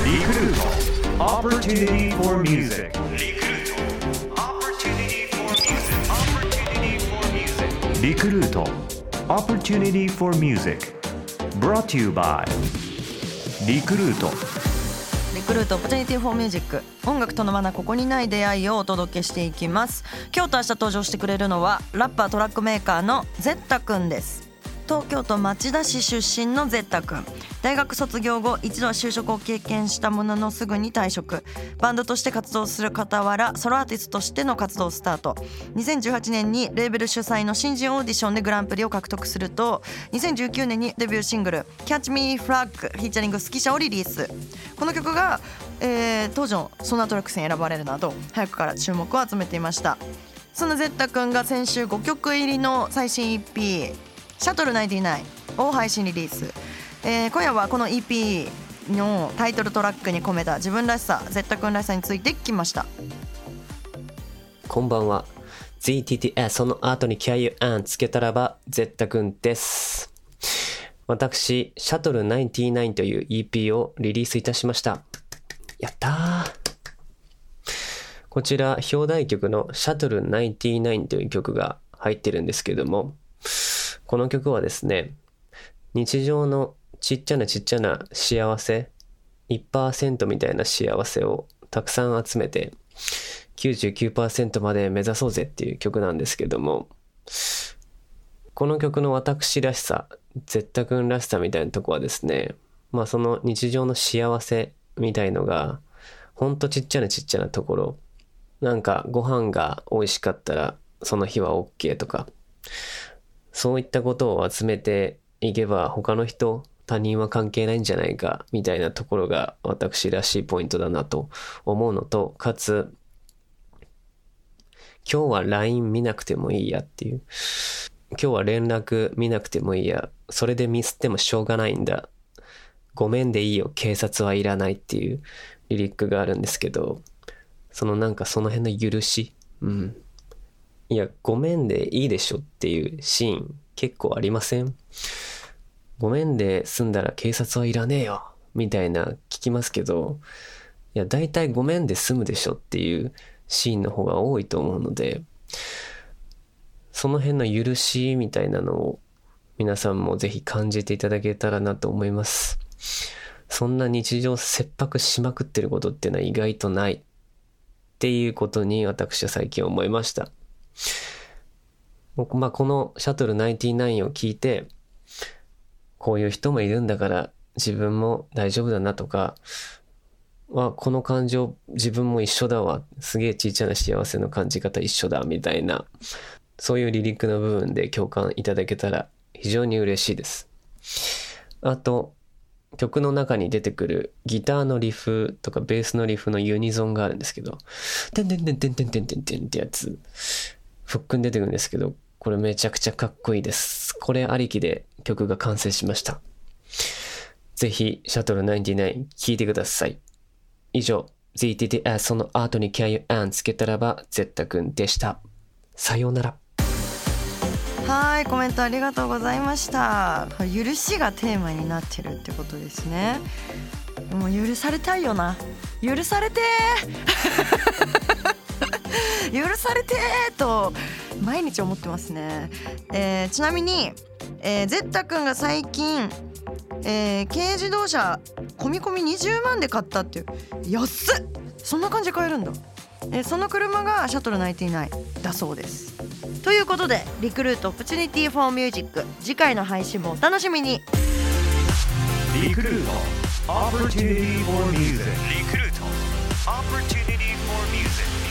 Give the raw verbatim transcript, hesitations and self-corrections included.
リクルート Opportunity for Music リクルート Opportunity for Music Brought to you by リクルートリクルート Opportunity for Music 音楽とのまなここにない出会いをお届けしていきます。今日と明日登場してくれるのはラッパートラックメーカーのゼッタくんです。東京都町田市出身のゼッタくん、大学卒業後一度は就職を経験したもののすぐに退職、バンドとして活動する傍らソロアーティストとしての活動をスタート。にせんじゅうはちねんにレーベル主催の新人オーディションでグランプリを獲得すると、にせんじゅうきゅうねんにデビューシングル Catch Me Flag フィーチャリングスキシャをリリース。この曲が、えー、当時のソナートラックスに選ばれるなど早くから注目を集めていました。そのゼッタくんが先週ごきょく入りの最新 イーピーシャトルナインティナインを配信リリース、えー、今夜はこの イーピー のタイトルトラックに込めた自分らしさ、ゼッタくんらしさについて聞きました。 こんばんは。 ゼッタ ティーティーエス その後に キャーユーアン つけたらばゼッタくんです。私シャトルナインティナインという イーピー をリリースいたしました。やったー。こちら表題曲のシャトルナインティナインという曲が入ってるんですけども、この曲はですね、日常のちっちゃなちっちゃな幸せ いちパーセント みたいな幸せをたくさん集めて きゅうじゅうきゅうパーセント まで目指そうぜっていう曲なんですけども、この曲の私らしさ、ゼッタくんらしさみたいなとこはですね、まあその日常の幸せみたいのがほんとちっちゃなちっちゃなところ、なんかご飯が美味しかったらその日は OK とか、そういったことを集めていけば他の人、他人は関係ないんじゃないかみたいなところが私らしいポイントだなと思うのと、かつ今日は ライン 見なくてもいいやっていう、今日は連絡見なくてもいいや、それでミスってもしょうがないんだ、ごめんでいいよ、警察はいらないっていうリリックがあるんですけど、そのなんかその辺の許し、うんいやごめんでいいでしょっていうシーン結構ありません？ごめんで済んだら警察はいらねえよみたいな聞きますけど、いや大体ごめんで済むでしょっていうシーンの方が多いと思うので、その辺の許しみたいなのを皆さんもぜひ感じていただけたらなと思います。そんな日常切迫しまくってることっていうのは意外とないっていうことに私は最近思いました。まあ、このシャトルナインティナインを聞いて、こういう人もいるんだから自分も大丈夫だなとか、あ、この感情自分も一緒だわ、すげえちっちゃな幸せの感じ方一緒だみたいな、そういうリリックの部分で共感いただけたら非常に嬉しいです。あと曲の中に出てくるギターのリフとかベースのリフのユニゾンがあるんですけど、てんてんてんてんてんてんてんてんってやつフックに出てくるんですけど、これめちゃくちゃかっこいいです。これありきで曲が完成しました。ぜひシャトルナインティナイン聴いてください。以上 ゼッタ ティーティーエス その後に キャーユーアン つけたらばゼッタくんでした。さようなら。 はい、コメントありがとうございました。許しがテーマになってるってことですね。もう許されたいよな、許されて許されてーと毎日思ってますね。えー、ちなみに、えー、ゼッタくんが最近、えー、軽自動車込み込みにじゅうまんで買ったっていう、安っ、そんな感じで買えるんだ。えー、その車がシャトルナインティナインだそうです。ということでリクルート Opportunity for Music 次回の配信もお楽しみに。 リクルート Opportunity for Music リクルート Opportunity for Music